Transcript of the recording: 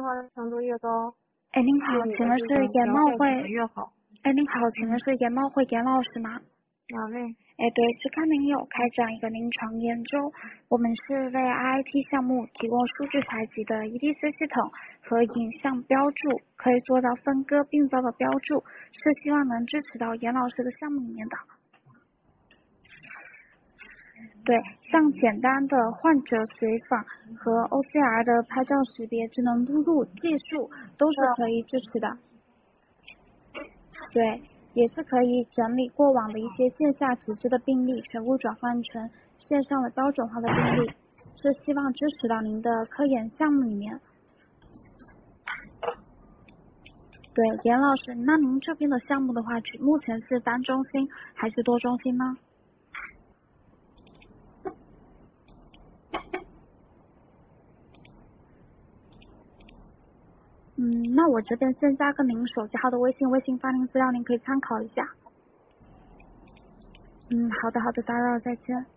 化的程度越高， 哎，您好，请问是研贸会？ 越好。 哎，您好，请问是研贸会严老师吗？ 哪位？ 哎，对，是看您有开展一个临床研究，我们是为 IIT 项目提供数据采集的 EDC 系统和影像标注，可以做到分割病灶的标注，是希望能支持到严老师的项目里面的。对，像简单的患者随访和 OCR 的拍照识别、智能录入技术都是可以支持的。对，也是可以整理过往的一些线下纸质的病例，全部转换成线上的标准化的病例，是希望支持到您的科研项目里面。对，严老师，那您这边的项目的话，目前是单中心还是多中心呢？那我这边先加个您手机号的微信发您资料，您可以参考一下。好的，打扰，再见。